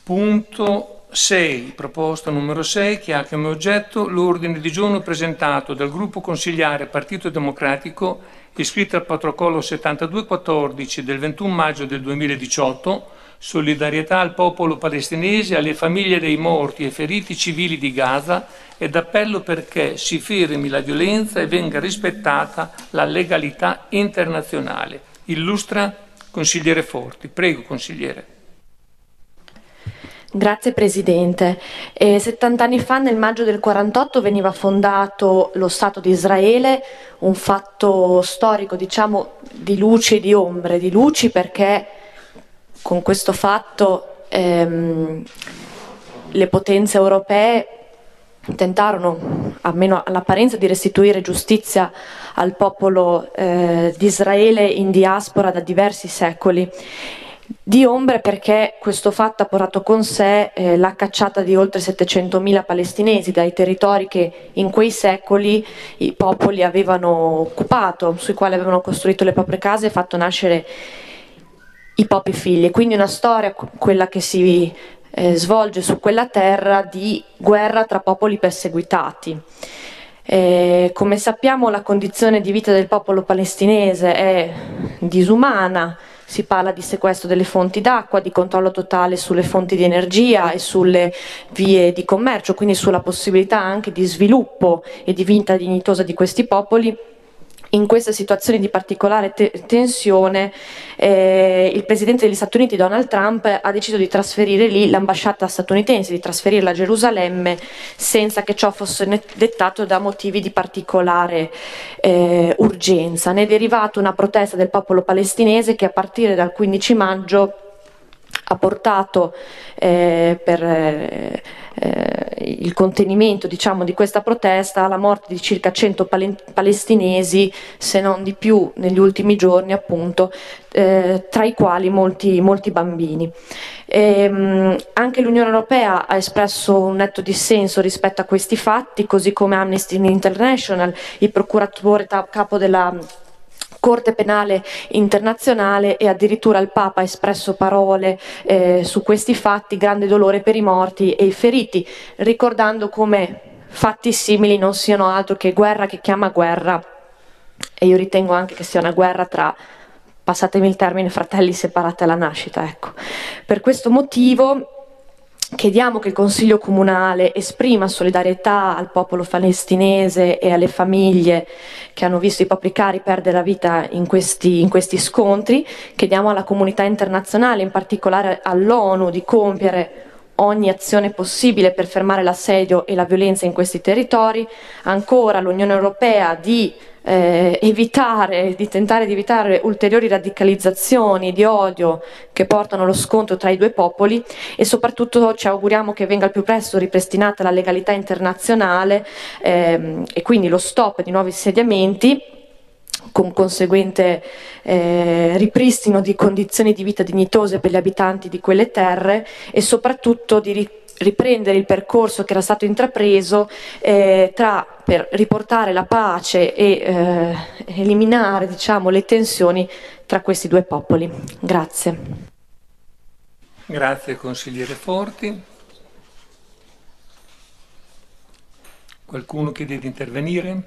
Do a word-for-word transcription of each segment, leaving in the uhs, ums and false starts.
Punto sei, proposta numero sei, che ha come oggetto l'ordine di giorno presentato dal gruppo consigliare Partito Democratico iscritto al protocollo settantadue quattordici del ventuno maggio del duemiladiciotto, solidarietà al popolo palestinese e alle famiglie dei morti e feriti civili di Gaza ed appello perché si fermi la violenza e venga rispettata la legalità internazionale. Illustra consigliere Forti. Prego, consigliere. Grazie Presidente. Eh, settanta anni fa, nel maggio del quarantotto, veniva fondato lo Stato di Israele, un fatto storico, diciamo, di luci e di ombre. Di luci perché con questo fatto ehm, le potenze europee tentarono, almeno all'apparenza, di restituire giustizia al popolo eh, di Israele in diaspora da diversi secoli. Di ombre perché questo fatto ha portato con sé eh, la cacciata di oltre settecentomila palestinesi dai territori che in quei secoli i popoli avevano occupato, sui quali avevano costruito le proprie case e fatto nascere i propri figli. Quindi una storia, quella che si eh, svolge su quella terra, di guerra tra popoli perseguitati. Eh, come sappiamo, la condizione di vita del popolo palestinese è disumana. Si parla di sequestro delle fonti d'acqua, di controllo totale sulle fonti di energia e sulle vie di commercio, quindi sulla possibilità anche di sviluppo e di vita dignitosa di questi popoli. In questa situazione di particolare te- tensione eh, il Presidente degli Stati Uniti, Donald Trump, ha deciso di trasferire lì l'ambasciata statunitense, di trasferirla a Gerusalemme senza che ciò fosse net- dettato da motivi di particolare eh, urgenza. Ne è derivata una protesta del popolo palestinese che a partire dal quindici maggio ha portato eh, per eh, il contenimento, diciamo, di questa protesta alla morte di circa cento pal- palestinesi, se non di più negli ultimi giorni, appunto, eh, tra i quali molti, molti bambini. Ehm, anche l'Unione Europea ha espresso un netto dissenso rispetto a questi fatti, così come Amnesty International, il procuratore capo della Corte Penale Internazionale, e addirittura il Papa ha espresso parole eh, su questi fatti, grande dolore per i morti e i feriti, ricordando come fatti simili non siano altro che guerra che chiama guerra, e io ritengo anche che sia una guerra tra, passatemi il termine, fratelli separati alla nascita. Ecco. Per questo motivo chiediamo che il Consiglio Comunale esprima solidarietà al popolo palestinese e alle famiglie che hanno visto i propri cari perdere la vita in questi, in questi scontri. Chiediamo alla comunità internazionale, in particolare all'ONU, di compiere ogni azione possibile per fermare l'assedio e la violenza in questi territori. Ancora l'Unione Europea di Eh, evitare, di tentare di evitare ulteriori radicalizzazioni di odio che portano allo scontro tra i due popoli, e soprattutto ci auguriamo che venga al più presto ripristinata la legalità internazionale ehm, e quindi lo stop di nuovi insediamenti, con conseguente eh, ripristino di condizioni di vita dignitose per gli abitanti di quelle terre, e soprattutto di ri- riprendere il percorso che era stato intrapreso eh, tra, per riportare la pace e eh, eliminare, diciamo, le tensioni tra questi due popoli. Grazie. Grazie consigliere Forti. Qualcuno chiede di intervenire?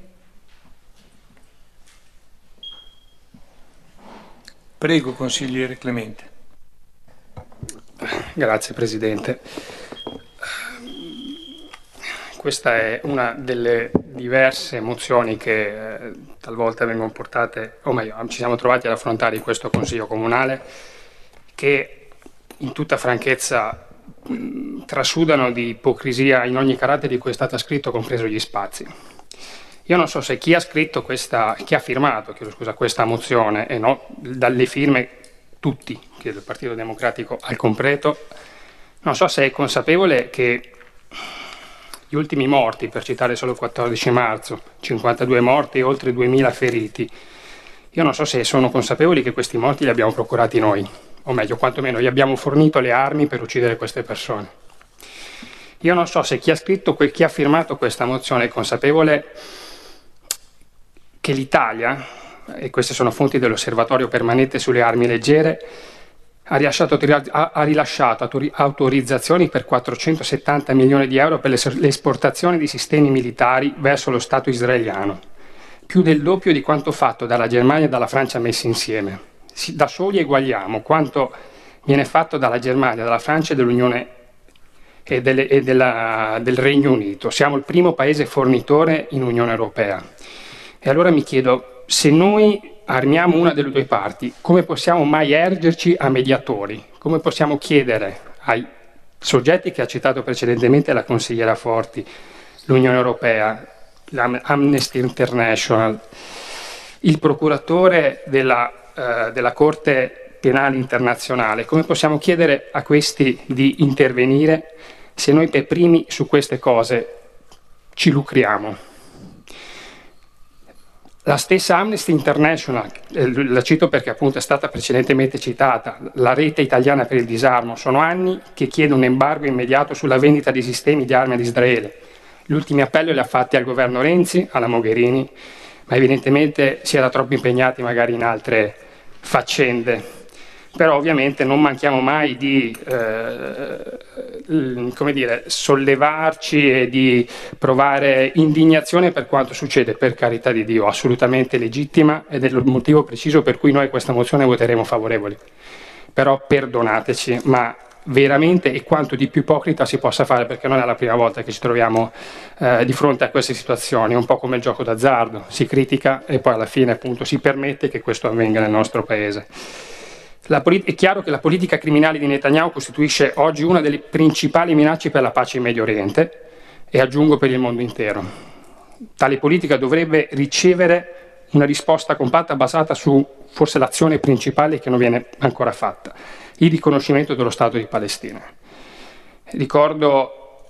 Prego consigliere Clemente. Grazie Presidente. Questa è una delle diverse mozioni che eh, talvolta vengono portate, o meglio, ci siamo trovati ad affrontare in questo Consiglio Comunale, che in tutta franchezza mh, trasudano di ipocrisia in ogni carattere di cui è stata scritto, compreso gli spazi. Io non so se chi ha scritto questa, chi ha firmato, chiedo scusa, questa mozione, e no, dalle firme tutti, chiedo, il Partito Democratico al completo, non so se è consapevole che gli ultimi morti, per citare solo il quattordici marzo, cinquantadue morti e oltre duemila feriti, io non so se sono consapevoli che questi morti li abbiamo procurati noi, o meglio, quantomeno gli abbiamo fornito le armi per uccidere queste persone. Io non so se chi ha scritto, chi ha firmato questa mozione è consapevole che l'Italia, e queste sono fonti dell'Osservatorio Permanente sulle Armi Leggere, ha rilasciato, ha rilasciato autorizzazioni per quattrocentosettanta milioni di euro per l'esportazione di sistemi militari verso lo Stato israeliano, più del doppio di quanto fatto dalla Germania e dalla Francia messi insieme. Da soli eguagliamo quanto viene fatto dalla Germania, dalla Francia e dell'Unione e, delle, e della, del Regno Unito. Siamo il primo paese fornitore in Unione Europea. E allora mi chiedo, se noi armiamo una delle due parti, come possiamo mai ergerci a mediatori? Come possiamo chiedere ai soggetti che ha citato precedentemente la consigliera Forti, l'Unione Europea, l'Amnesty International, il procuratore della, eh, della Corte Penale Internazionale, come possiamo chiedere a questi di intervenire se noi per primi su queste cose ci lucriamo? La stessa Amnesty International, eh, la cito perché appunto è stata precedentemente citata, la rete italiana per il disarmo, sono anni che chiede un embargo immediato sulla vendita di sistemi di armi ad Israele. Gli ultimi appelli li ha fatti al governo Renzi, alla Mogherini, ma evidentemente si era troppo impegnati magari in altre faccende. Però ovviamente non manchiamo mai di eh, come dire, sollevarci e di provare indignazione per quanto succede, per carità di Dio, assolutamente legittima ed è il motivo preciso per cui noi questa mozione voteremo favorevoli. Però perdonateci, ma veramente e quanto di più ipocrita si possa fare, perché non è la prima volta che ci troviamo eh, di fronte a queste situazioni, un po' come il gioco d'azzardo, si critica e poi alla fine appunto si permette che questo avvenga nel nostro paese. La polit- è chiaro che la politica criminale di Netanyahu costituisce oggi una delle principali minacce per la pace in Medio Oriente e aggiungo per il mondo intero. Tale politica dovrebbe ricevere una risposta compatta basata su forse l'azione principale che non viene ancora fatta, il riconoscimento dello Stato di Palestina. Ricordo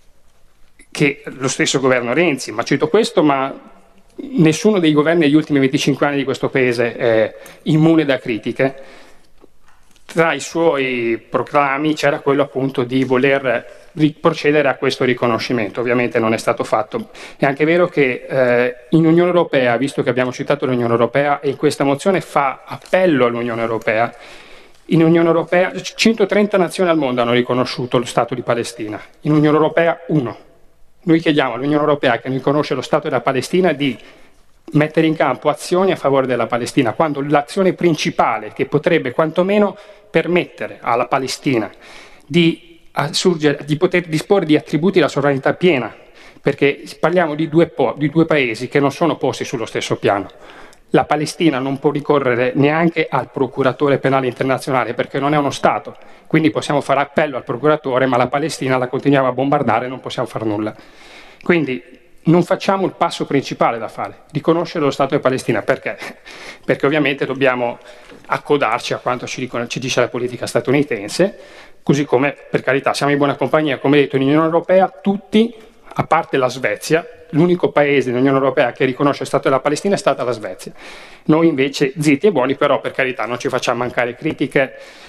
che lo stesso governo Renzi, ma cito questo, ma nessuno dei governi degli ultimi venticinque anni di questo paese è immune da critiche. Tra i suoi proclami c'era quello appunto di voler procedere a questo riconoscimento, ovviamente non è stato fatto. È anche vero che eh, in Unione Europea, visto che abbiamo citato l'Unione Europea e questa mozione fa appello all'Unione Europea, in Unione Europea centotrenta nazioni al mondo hanno riconosciuto lo Stato di Palestina, in Unione Europea uno. Noi chiediamo all'Unione Europea, che non riconosce lo Stato della Palestina, di mettere in campo azioni a favore della Palestina, quando l'azione principale che potrebbe quantomeno permettere alla Palestina di, assurgere, di poter disporre di attributi della sovranità piena, perché parliamo di due, po- di due paesi che non sono posti sullo stesso piano. La Palestina non può ricorrere neanche al procuratore penale internazionale perché non è uno Stato, quindi possiamo fare appello al procuratore, ma la Palestina la continuiamo a bombardare e non possiamo fare nulla. Quindi non facciamo il passo principale da fare, riconoscere lo Stato di Palestina. Perché? Perché ovviamente dobbiamo accodarci a quanto ci, ricon- ci dice la politica statunitense, così come, per carità, siamo in buona compagnia, come detto, in Unione Europea, tutti, a parte la Svezia, l'unico paese dell'Unione Europea che riconosce lo Stato della Palestina è stata la Svezia. Noi invece zitti e buoni, però per carità non ci facciamo mancare critiche,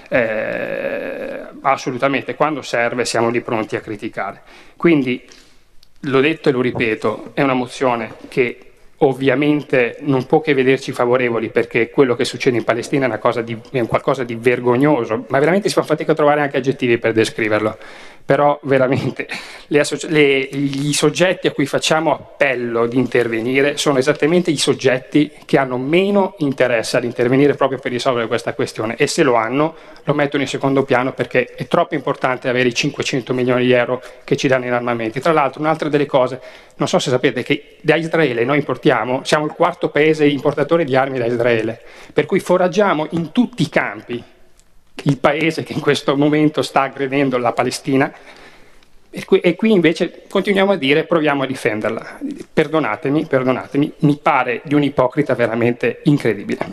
eh, assolutamente, quando serve siamo lì pronti a criticare. Quindi, l'ho detto e lo ripeto, è una mozione che ovviamente non può che vederci favorevoli, perché quello che succede in Palestina è, una cosa di, è un qualcosa di vergognoso, ma veramente si fa fatica a trovare anche aggettivi per descriverlo. Però veramente le associ- le, gli soggetti a cui facciamo appello di intervenire sono esattamente i soggetti che hanno meno interesse ad intervenire proprio per risolvere questa questione, e se lo hanno lo mettono in secondo piano perché è troppo importante avere i cinquecento milioni di euro che ci danno in armamenti. Tra l'altro, un'altra delle cose, non so se sapete che da Israele noi importiamo, siamo il quarto paese importatore di armi da Israele, per cui foraggiamo in tutti i campi il paese che in questo momento sta aggredendo la Palestina, e qui, e qui invece continuiamo a dire proviamo a difenderla. Perdonatemi, perdonatemi, mi pare di un ipocrita veramente incredibile.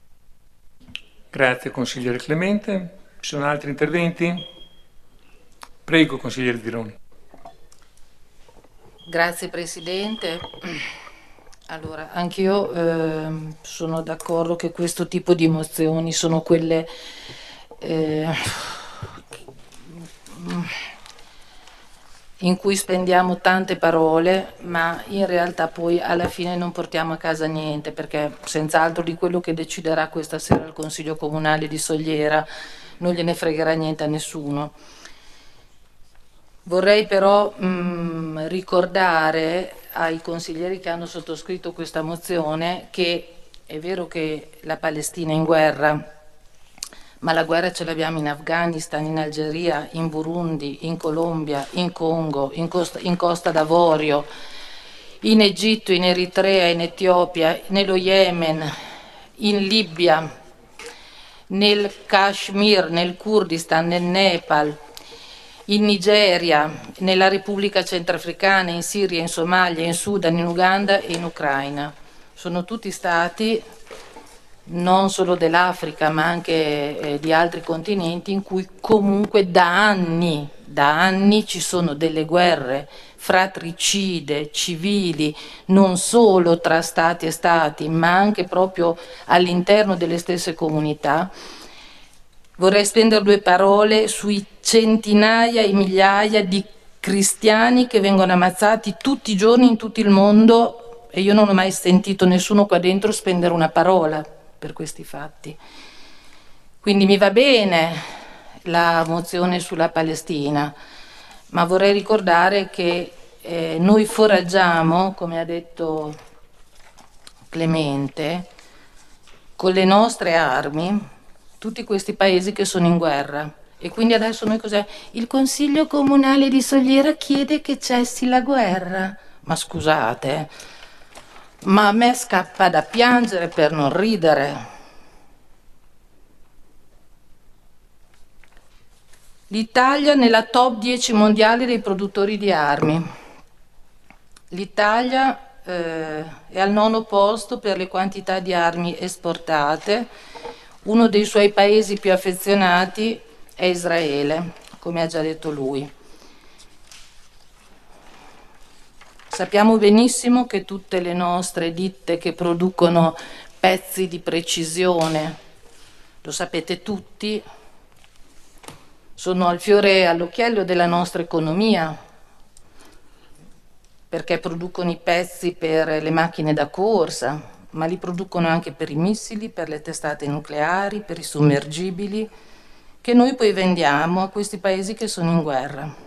Grazie consigliere Clemente. Ci sono altri interventi? Prego consigliere Dironi. Grazie Presidente. Allora, anch'io eh, sono d'accordo che questo tipo di mozioni sono quelle eh, in cui spendiamo tante parole, ma in realtà poi alla fine non portiamo a casa niente, perché senz'altro di quello che deciderà questa sera il Consiglio Comunale di Sogliera non gliene fregherà niente a nessuno. Vorrei però mh, ricordare ai consiglieri che hanno sottoscritto questa mozione che è vero che la Palestina è in guerra, ma la guerra ce l'abbiamo in Afghanistan, in Algeria, in Burundi, in Colombia, in Congo, in Costa, in Costa d'Avorio, in Egitto, in Eritrea, in Etiopia, nello Yemen, in Libia, nel Kashmir, nel Kurdistan, nel Nepal, in Nigeria, nella Repubblica Centrafricana, in Siria, in Somalia, in Sudan, in Uganda e in Ucraina. Sono tutti stati, non solo dell'Africa, ma anche eh, di altri continenti, in cui comunque da anni, da anni ci sono delle guerre fratricide, civili, non solo tra stati e stati, ma anche proprio all'interno delle stesse comunità. Vorrei spendere due parole sui centinaia e migliaia di cristiani che vengono ammazzati tutti i giorni in tutto il mondo e io non ho mai sentito nessuno qua dentro spendere una parola per questi fatti. Quindi mi va bene la mozione sulla Palestina, ma vorrei ricordare che eh, noi foraggiamo, come ha detto Clemente, con le nostre armi tutti questi paesi che sono in guerra. E quindi adesso noi cos'è? Il Consiglio Comunale di Soliera chiede che cessi la guerra. Ma scusate, ma a me scappa da piangere per non ridere. L'Italia nella top dieci mondiale dei produttori di armi. L'Italia eh, è al nono posto per le quantità di armi esportate. Uno dei suoi paesi più affezionati è Israele, come ha già detto lui. Sappiamo benissimo che tutte le nostre ditte che producono pezzi di precisione, lo sapete tutti, sono al fiore e all'occhiello della nostra economia, perché producono i pezzi per le macchine da corsa, ma li producono anche per i missili, per le testate nucleari, per i sommergibili, che noi poi vendiamo a questi paesi che sono in guerra.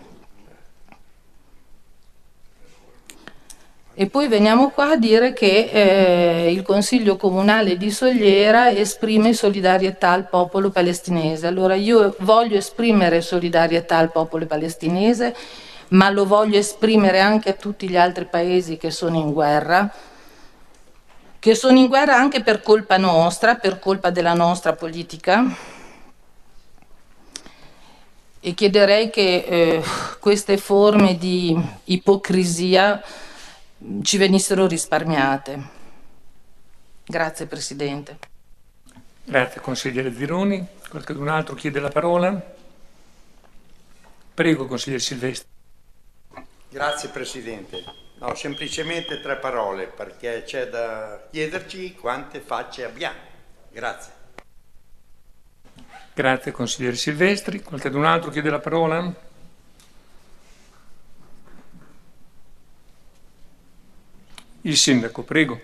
E poi veniamo qua a dire che eh, il Consiglio Comunale di Soliera esprime solidarietà al popolo palestinese. Allora io voglio esprimere solidarietà al popolo palestinese, ma lo voglio esprimere anche a tutti gli altri paesi che sono in guerra, che sono in guerra anche per colpa nostra, per colpa della nostra politica, e chiederei che eh, queste forme di ipocrisia ci venissero risparmiate. Grazie Presidente. Grazie consigliere Zironi. Qualcun altro chiede la parola? Prego consigliere Silvestri. Grazie Presidente. No, semplicemente tre parole, perché c'è da chiederci quante facce abbiamo. Grazie. Grazie consigliere Silvestri. Qualcun altro chiede la parola? Il sindaco, prego.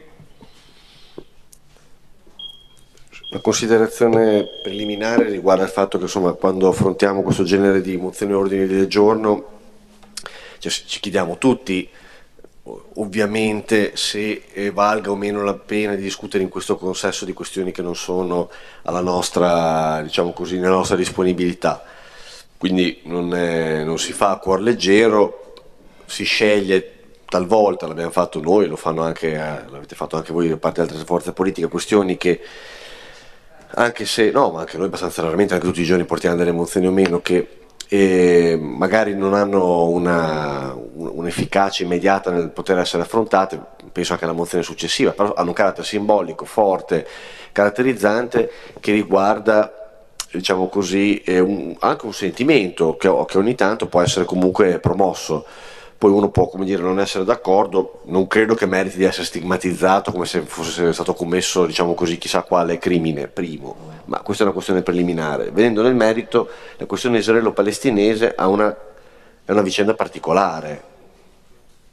La considerazione preliminare riguarda il fatto che insomma, quando affrontiamo questo genere di mozioni e ordini del giorno cioè, ci chiediamo tutti ovviamente se eh, valga o meno la pena di discutere in questo consesso di questioni che non sono alla nostra, diciamo così, nella nostra disponibilità. Quindi non, è, non si fa a cuor leggero, si sceglie talvolta, l'abbiamo fatto noi, lo fanno anche, eh, l'avete fatto anche voi da parte di altre forze politiche, questioni che anche se, no, ma anche noi abbastanza raramente, anche tutti i giorni portiamo delle mozioni o meno, che eh, magari non hanno una, un'efficacia immediata nel poter essere affrontate, penso anche alla mozione successiva, però hanno un carattere simbolico, forte, caratterizzante, che riguarda, diciamo così, eh, un, anche un sentimento che, che ogni tanto può essere comunque promosso. Poi uno può, come dire, non essere d'accordo, non credo che meriti di essere stigmatizzato come se fosse stato commesso, diciamo così, chissà quale crimine, primo, ma questa è una questione preliminare. Venendo nel merito, la questione israelo-palestinese ha una, è una vicenda particolare,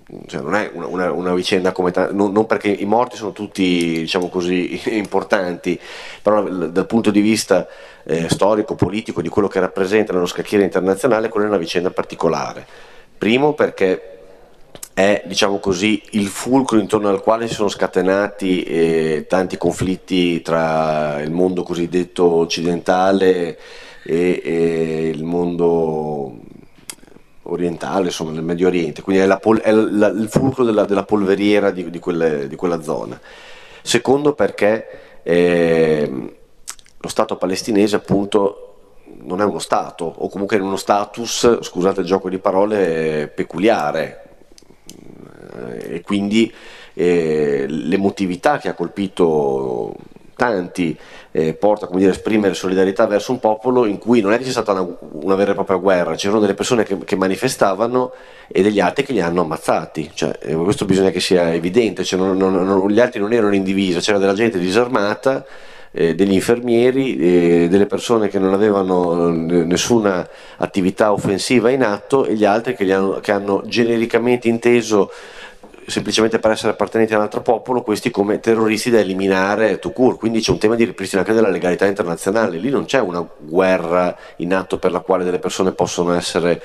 cioè non è una, una, una vicenda come ta- non, non perché i morti sono tutti, diciamo così, importanti, però dal punto di vista eh, storico, politico, di quello che rappresenta nello scacchiere internazionale, quella è una vicenda particolare. Primo perché è, diciamo così, il fulcro intorno al quale si sono scatenati eh, tanti conflitti tra il mondo cosiddetto occidentale e, e il mondo orientale, insomma nel Medio Oriente, quindi è, la pol- è la, il fulcro della, della polveriera di, di, quelle, di quella zona. Secondo perché eh, lo Stato palestinese appunto non è uno Stato, o comunque è uno status, scusate il gioco di parole, peculiare, e quindi eh, l'emotività che ha colpito tanti eh, porta, come dire, a esprimere solidarietà verso un popolo in cui non è che c'è stata una, una vera e propria guerra, c'erano delle persone che, che manifestavano e degli altri che li hanno ammazzati, cioè, eh, questo bisogna che sia evidente, cioè, non, non, non, gli altri non erano in divisa, c'era della gente disarmata, eh, degli infermieri, eh, delle persone che non avevano nessuna attività offensiva in atto e gli altri che, li hanno, che hanno genericamente inteso, semplicemente per essere appartenenti a un altro popolo, questi come terroristi da eliminare tout court. Quindi c'è un tema di ripristino anche della legalità internazionale, lì non c'è una guerra in atto per la quale delle persone possono essere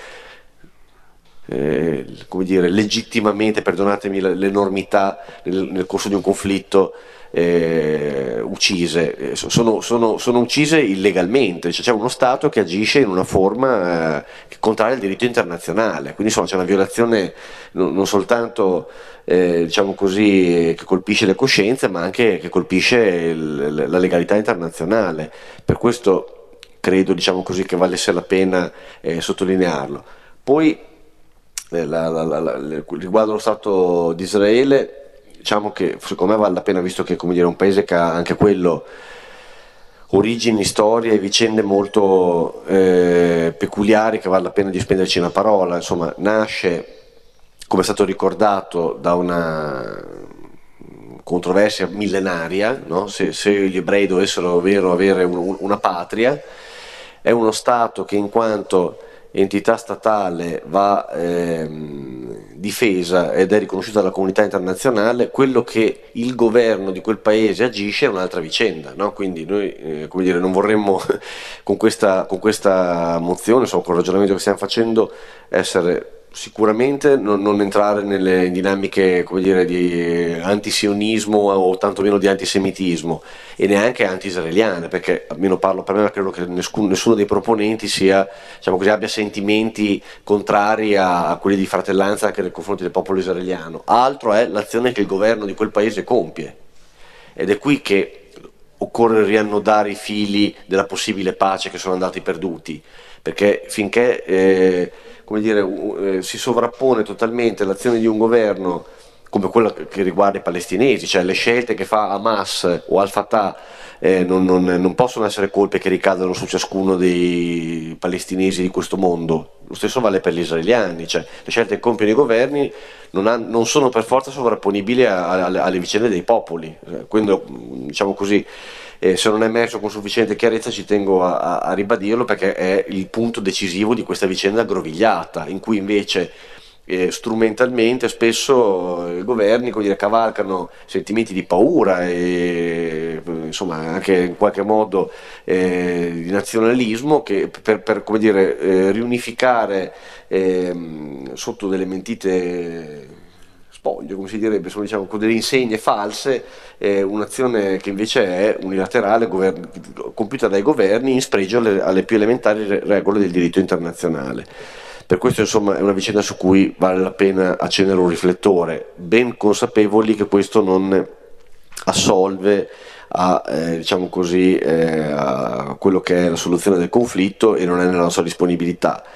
eh, come dire, legittimamente, perdonatemi l'enormità, nel, nel corso di un conflitto eh, uccise, sono, sono, sono uccise illegalmente, cioè c'è uno Stato che agisce in una forma eh, che contraria al diritto internazionale, quindi insomma c'è una violazione non, non soltanto eh, diciamo così, che colpisce le coscienze, ma anche che colpisce il, la legalità internazionale. Per questo credo, diciamo così, che valesse la pena eh, sottolinearlo. Poi eh, la, la, la, la, riguardo allo Stato di Israele, diciamo che secondo me vale la pena, visto che, come dire, è un paese che ha anche quello origini, storie e vicende molto eh, peculiari, che vale la pena di spenderci una parola. Insomma, nasce, come è stato ricordato, da una controversia millenaria, no? se, se gli ebrei dovessero vero avere un, una patria. È uno Stato che in quanto entità statale va ehm, difesa ed è riconosciuta dalla comunità internazionale. Quello che il governo di quel paese agisce è un'altra vicenda, no? Quindi noi eh, come dire, non vorremmo con questa, con questa mozione, insomma, con il ragionamento che stiamo facendo, essere sicuramente non, non entrare nelle dinamiche, come dire, di antisionismo o tantomeno di antisemitismo, e neanche anti-israeliane, perché almeno parlo per me, credo che nessuno, nessuno dei proponenti sia, diciamo così, abbia sentimenti contrari a, a quelli di fratellanza anche nei confronti del popolo israeliano. Altro è l'azione che il governo di quel paese compie, ed è qui che occorre riannodare i fili della possibile pace che sono andati perduti, perché finché eh, come dire, uh, si sovrappone totalmente l'azione di un governo come quella che riguarda i palestinesi, cioè le scelte che fa Hamas o Al-Fatah eh, non, non, non possono essere colpe che ricadono su ciascuno dei palestinesi di questo mondo. Lo stesso vale per gli israeliani, cioè le scelte che compiono i governi non, ha, non sono per forza sovrapponibili a, a, alle vicende dei popoli. Quindi, diciamo così, Eh, se non è emerso con sufficiente chiarezza ci tengo a, a, a ribadirlo, perché è il punto decisivo di questa vicenda aggrovigliata, in cui invece eh, strumentalmente spesso eh, i governi, come dire, cavalcano sentimenti di paura e insomma anche in qualche modo eh, di nazionalismo, che per, per come dire, eh, riunificare eh, sotto delle mentite spoglio, come si direbbe, sono, diciamo, con delle insegne false, eh, un'azione che invece è unilaterale, govern- compiuta dai governi in spregio alle, alle più elementari re- regole del diritto internazionale. Per questo, insomma, è una vicenda su cui vale la pena accendere un riflettore, ben consapevoli che questo non assolve a, eh, diciamo così, eh, a quello che è la soluzione del conflitto, e non è nella nostra disponibilità.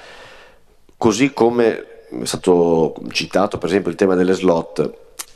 Così come è stato citato per esempio il tema delle slot,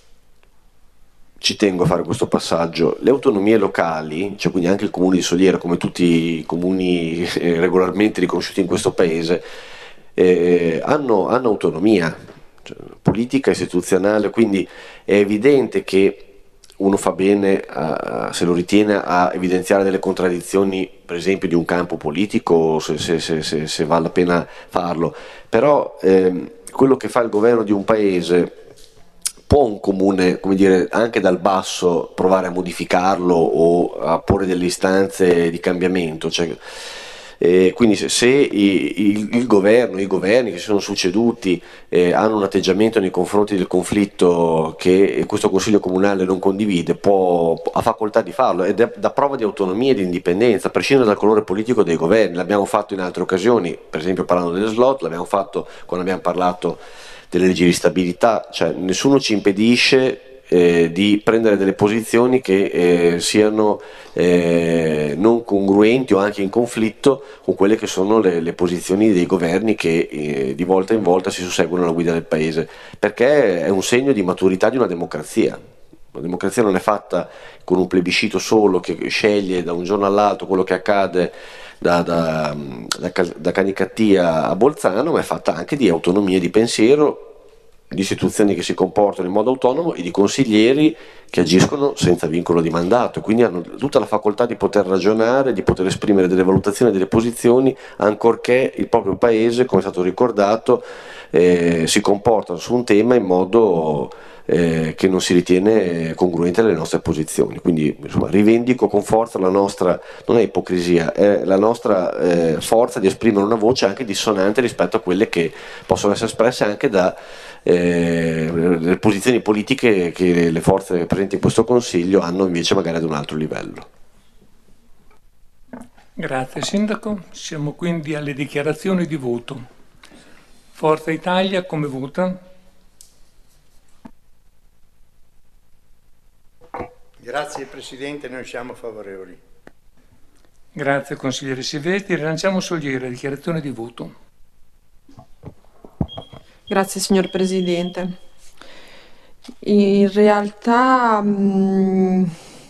ci tengo a fare questo passaggio. Le autonomie locali, cioè quindi anche il comune di Soliera, come tutti i comuni eh, regolarmente riconosciuti in questo paese, eh, hanno, hanno autonomia, cioè, politica, istituzionale, quindi è evidente che uno fa bene, a, se lo ritiene, a evidenziare delle contraddizioni, per esempio di un campo politico, se, se, se, se, se vale la pena farlo. Però ehm, quello che fa il governo di un paese può un comune, come dire, anche dal basso provare a modificarlo o a porre delle istanze di cambiamento, cioè, eh, quindi se, se i, il, il governo, i governi che si sono succeduti eh, hanno un atteggiamento nei confronti del conflitto che questo Consiglio Comunale non condivide, può, ha facoltà di farlo ed è da prova di autonomia e di indipendenza, a prescindere dal colore politico dei governi. L'abbiamo fatto in altre occasioni, per esempio parlando delle slot, l'abbiamo fatto quando abbiamo parlato delle leggi di stabilità, cioè nessuno ci impedisce Eh, di prendere delle posizioni che eh, siano eh, non congruenti o anche in conflitto con quelle che sono le, le posizioni dei governi che eh, di volta in volta si susseguono alla guida del paese, perché è un segno di maturità di una democrazia. La democrazia non è fatta con un plebiscito solo che sceglie da un giorno all'altro quello che accade da, da, da, da Canicattì a Bolzano, ma è fatta anche di autonomia di pensiero, di istituzioni che si comportano in modo autonomo e di consiglieri che agiscono senza vincolo di mandato, quindi hanno tutta la facoltà di poter ragionare, di poter esprimere delle valutazioni, delle posizioni, ancorché il proprio paese, come è stato ricordato, eh, si comporta su un tema in modo eh, che non si ritiene congruente alle nostre posizioni. Quindi insomma, rivendico con forza la nostra, non è ipocrisia, è la nostra eh, forza di esprimere una voce anche dissonante rispetto a quelle che possono essere espresse anche da Eh, le posizioni politiche che le forze presenti in questo Consiglio hanno invece magari ad un altro livello. Grazie Sindaco, siamo quindi alle dichiarazioni di voto. Forza Italia come vota? Grazie Presidente, noi siamo favorevoli. Grazie consigliere Silvestri, rilanciamo Soliera, dichiarazione di voto. Grazie signor Presidente. In realtà mh,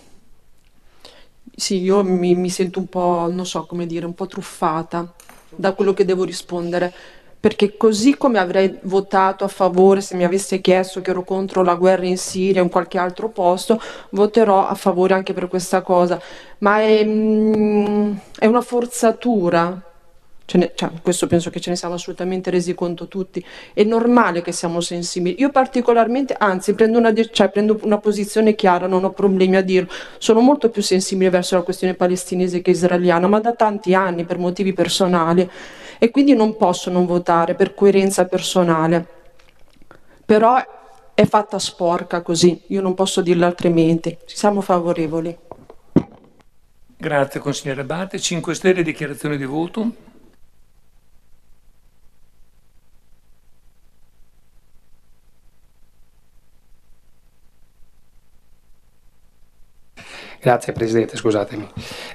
sì, io mi, mi sento un po', non so come dire, un po' truffata da quello che devo rispondere, perché così come avrei votato a favore se mi avesse chiesto che ero contro la guerra in Siria o in qualche altro posto, voterò a favore anche per questa cosa, ma è, mh, è una forzatura. Ce ne, cioè, questo penso che ce ne siamo assolutamente resi conto tutti. È normale che siamo sensibili. Io particolarmente, anzi, prendo una, cioè, prendo una posizione chiara, non ho problemi a dirlo. Sono molto più sensibile verso la questione palestinese che israeliana, ma da tanti anni per motivi personali, e quindi non posso non votare per coerenza personale. Però è fatta sporca così, io non posso dirlo altrimenti. Siamo favorevoli. Grazie consigliere Abate. cinque Stelle, dichiarazione di voto. Grazie Presidente, scusatemi.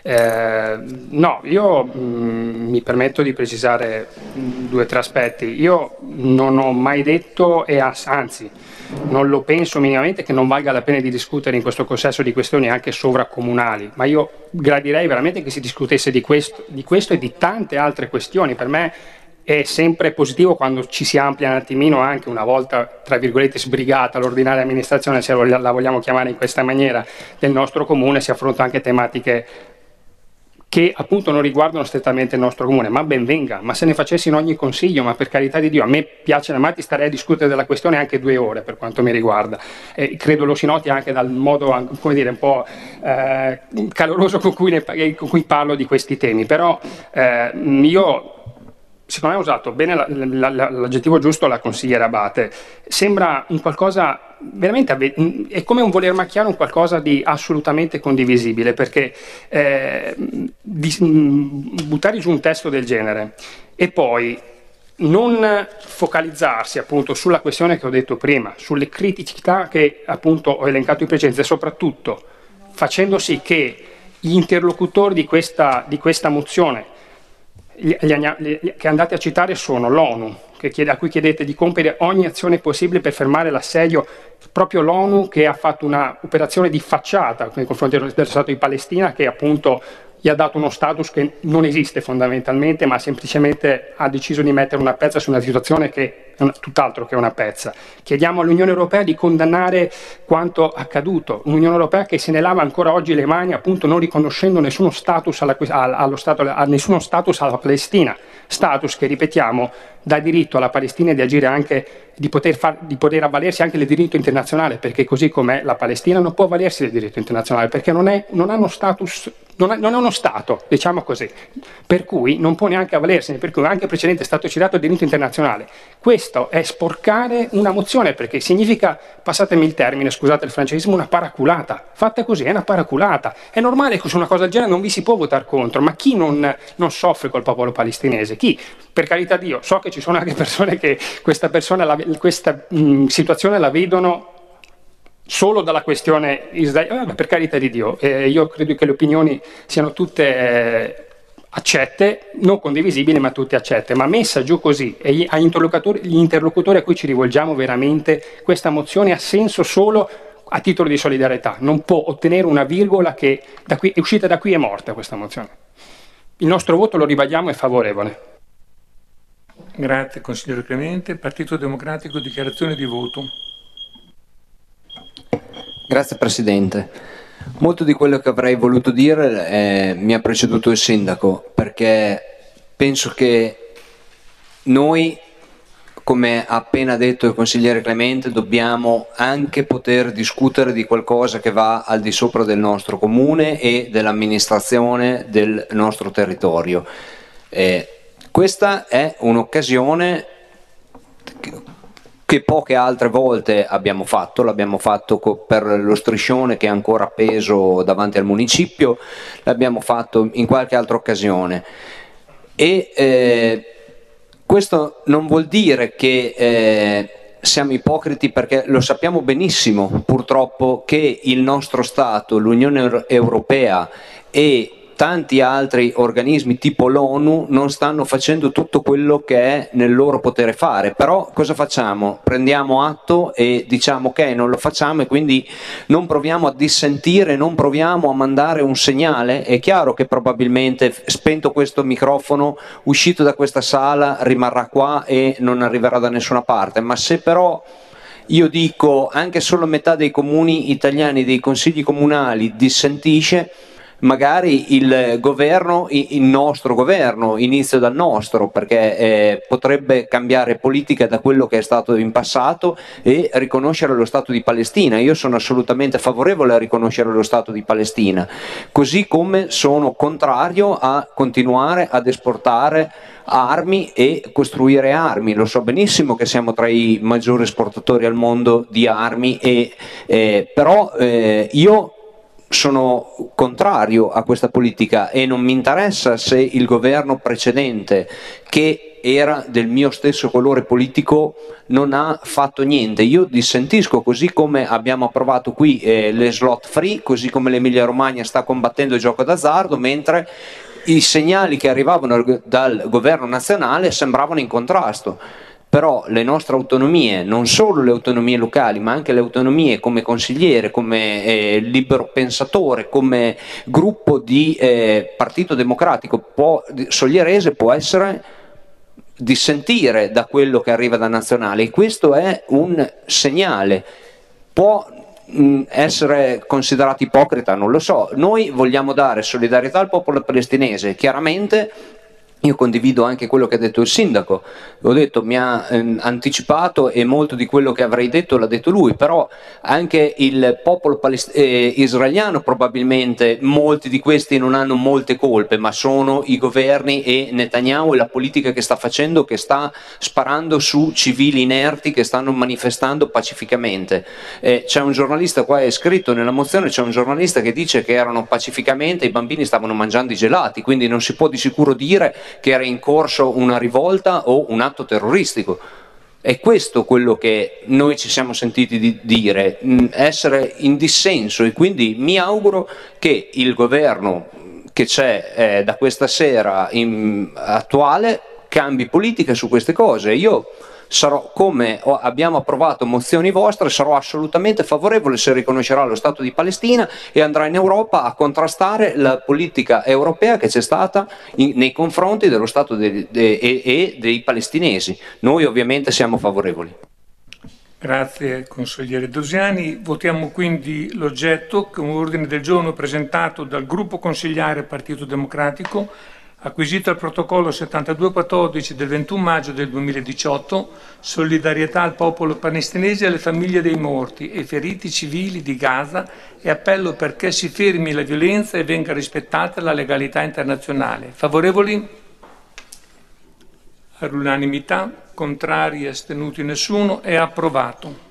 Eh, no, io mh, mi permetto di precisare due o tre aspetti. Io non ho mai detto, e anzi non lo penso minimamente, che non valga la pena di discutere in questo consesso di questioni anche sovracomunali, ma io gradirei veramente che si discutesse di questo, di questo e di tante altre questioni. Per me è sempre positivo quando ci si amplia un attimino, anche una volta tra virgolette sbrigata l'ordinaria amministrazione, se la vogliamo chiamare in questa maniera, del nostro comune, si affrontano anche tematiche che appunto non riguardano strettamente il nostro comune, ma ben venga, ma se ne facessi in ogni consiglio, ma per carità di Dio, a me piace la matti, starei a discutere della questione anche due ore per quanto mi riguarda, e credo lo si noti anche dal modo, come dire, un po' eh, caloroso con cui, ne, con cui parlo di questi temi, però eh, io secondo me ha usato bene la, la, la, l'aggettivo giusto la consigliera Abate. Sembra un qualcosa veramente, è come un voler macchiare un qualcosa di assolutamente condivisibile, perché eh, di, buttare giù un testo del genere e poi non focalizzarsi appunto sulla questione che ho detto prima, sulle criticità che appunto ho elencato in precedenza, e soprattutto facendo sì che gli interlocutori di questa, di questa mozione Gli, gli, gli, che andate a citare sono l'ONU, che chiede, a cui chiedete di compiere ogni azione possibile per fermare l'assedio, proprio l'ONU che ha fatto un'operazione di facciata nei confronti dello Stato di Palestina, che appunto gli ha dato uno status che non esiste fondamentalmente, ma semplicemente ha deciso di mettere una pezza su una situazione che è tutt'altro che una pezza. Chiediamo all'Unione Europea di condannare quanto accaduto, un'Unione Europea che se ne lava ancora oggi le mani, appunto non riconoscendo nessuno status alla, allo stato, a nessuno status alla Palestina, status che, ripetiamo, dà diritto alla Palestina di agire anche, di poter, far, di poter avvalersi anche del diritto internazionale, perché così com'è la Palestina non può avvalersi del diritto internazionale, perché non è, non hanno status, non è, non è uno Stato, diciamo così, per cui non può neanche avvalersene, per cui anche il precedente è stato citato il diritto internazionale. Questo è sporcare una mozione, perché significa, passatemi il termine, scusate il francesismo, una paraculata. Fatta così, è una paraculata. È normale che su una cosa del genere non vi si può votare contro, ma chi non, non soffre col popolo palestinese? Chi? Per carità di Dio, so che ci sono anche persone che questa, persona la, questa mh, situazione la vedono solo dalla questione israeliana, per carità di Dio, eh, io credo che le opinioni siano tutte eh, accette, non condivisibili ma tutte accette, ma messa giù così e gli, agli interlocutori, gli interlocutori a cui ci rivolgiamo veramente, questa mozione ha senso solo a titolo di solidarietà, non può ottenere una virgola che da qui, è uscita da qui è morta questa mozione. Il nostro voto, lo ribadiamo, è favorevole. Grazie consigliere Clemente. Partito Democratico, dichiarazione di voto. Grazie Presidente. Molto di quello che avrei voluto dire eh, mi ha preceduto il Sindaco, perché penso che noi, come ha appena detto il consigliere Clemente, dobbiamo anche poter discutere di qualcosa che va al di sopra del nostro comune e dell'amministrazione del nostro territorio. Eh, questa è un'occasione che poche altre volte abbiamo fatto, l'abbiamo fatto per lo striscione che è ancora appeso davanti al municipio, l'abbiamo fatto in qualche altra occasione e eh, questo non vuol dire che eh, siamo ipocriti, perché lo sappiamo benissimo purtroppo che il nostro Stato, l'Unione Europea e tanti altri organismi tipo l'ONU non stanno facendo tutto quello che è nel loro potere fare, però cosa facciamo? Prendiamo atto e diciamo ok, non lo facciamo e quindi non proviamo a dissentire, non proviamo a mandare un segnale. È chiaro che probabilmente spento questo microfono, uscito da questa sala, rimarrà qua e non arriverà da nessuna parte, ma se però io dico anche solo metà dei comuni italiani, dei consigli comunali dissentisce, magari il governo, il nostro governo, inizio dal nostro, perché eh, potrebbe cambiare politica da quello che è stato in passato e riconoscere lo Stato di Palestina. Io sono assolutamente favorevole a riconoscere lo Stato di Palestina, così come sono contrario a continuare ad esportare armi e costruire armi. Lo so benissimo che siamo tra i maggiori esportatori al mondo di armi, e, eh, però eh, io sono contrario a questa politica e non mi interessa se il governo precedente, che era del mio stesso colore politico, non ha fatto niente. Io dissentisco, così come abbiamo approvato qui eh, le slot free, così come l'Emilia Romagna sta combattendo il gioco d'azzardo, mentre i segnali che arrivavano dal governo nazionale sembravano in contrasto. Però le nostre autonomie, non solo le autonomie locali, ma anche le autonomie come consigliere, come eh, libero pensatore, come gruppo di eh, Partito Democratico può, Soglierese, può essere dissentire da quello che arriva da nazionale, e questo è un segnale. Può mh, essere considerato ipocrita, non lo so. Noi vogliamo dare solidarietà al popolo palestinese, chiaramente. Io condivido anche quello che ha detto il sindaco, ho detto, mi ha ehm, anticipato, e molto di quello che avrei detto l'ha detto lui, però anche il popolo palest- eh, israeliano probabilmente, molti di questi non hanno molte colpe, ma sono i governi e Netanyahu e la politica che sta facendo, che sta sparando su civili inerti che stanno manifestando pacificamente. Eh, c'è un giornalista qua, è scritto nella mozione, c'è un giornalista che dice che erano pacificamente, i bambini stavano mangiando i gelati, quindi non si può di sicuro dire che era in corso una rivolta o un atto terroristico. È questo quello che noi ci siamo sentiti di dire, essere in dissenso, e quindi mi auguro che il governo che c'è eh, da questa sera in, attuale cambi politica su queste cose. Io sarò, come abbiamo approvato mozioni vostre, sarò assolutamente favorevole se riconoscerà lo Stato di Palestina e andrà in Europa a contrastare la politica europea che c'è stata in, nei confronti dello Stato de, de, e, e dei palestinesi. Noi ovviamente siamo favorevoli. Grazie consigliere Dosiani. Votiamo quindi l'oggetto, che è un ordine del giorno presentato dal gruppo consigliare Partito Democratico, acquisito al protocollo settantadue quattordici del ventuno maggio del duemiladiciotto, solidarietà al popolo palestinese e alle famiglie dei morti e feriti civili di Gaza e appello perché si fermi la violenza e venga rispettata la legalità internazionale. Favorevoli? All'unanimità, contrari e astenuti nessuno, è approvato.